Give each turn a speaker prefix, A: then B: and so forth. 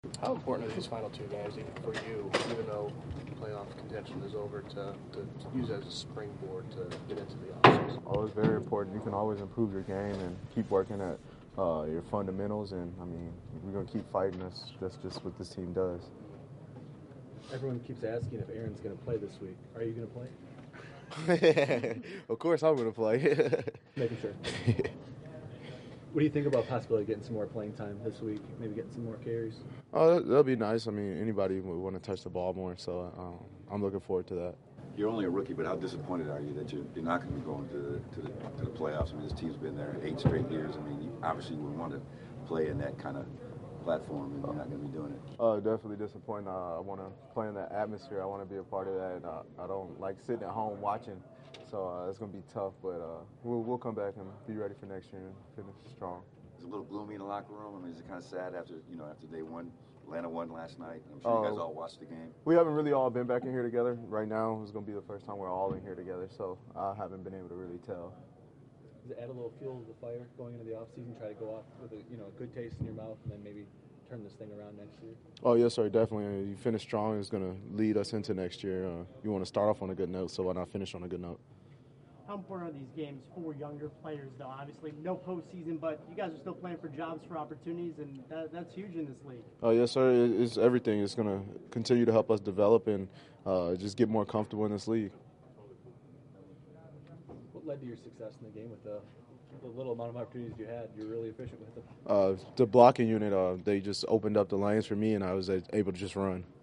A: How important are these final two games even for you, even though playoff contention is over, to use it as a springboard to get into the offseason?
B: Oh, it's very important. You can always improve your game and keep working at your fundamentals. And, I mean, we're going to keep fighting. That's just what this team does.
C: Everyone keeps asking if Aaron's going to play this week. Are you going to play?
B: Of course I'm going to play.
C: Making sure. What do you think about possibility of getting some more playing time this week, maybe getting some more carries?
B: Oh, that'll be nice. I mean, anybody would want to touch the ball more, so I'm looking forward to that.
D: You're only a rookie, but how disappointed are you that you're not going to be going to the playoffs? I mean, this team's been there 8 straight years. I mean, you obviously would want to play in that kind of platform, and you're not going to be doing it.
B: Definitely disappointed. I want to play in that atmosphere. I want to be a part of that. I don't like sitting at home watching, so it's going to be tough. But we'll come back and be ready for next year and finish strong.
D: It's a little gloomy in the locker room. I mean, is it kind of sad after day one? Atlanta won last night. I'm sure you guys all watched the game.
B: We haven't really all been back in here together. Right now, it's going to be the first time we're all in here together, so I haven't been able to really tell.
C: Does it add a little fuel to the fire going into the offseason, try to go off with a good taste in your mouth and then maybe turn this thing around next year?
B: Oh, yes, sir, definitely. You finish strong, it's going to lead us into next year. You want to start off on a good note, so why not finish on a good note?
E: How important are these games for younger players, though? Obviously, no postseason, but you guys are still playing for jobs, for opportunities, and that's huge in this league.
B: Oh, yes, sir. It's everything. It's going to continue to help us develop and just get more comfortable in this league.
C: What led to your success in the game with the little amount of opportunities you had? You're really efficient with them.
B: The blocking unit, they just opened up the lanes for me, and I was able to just run.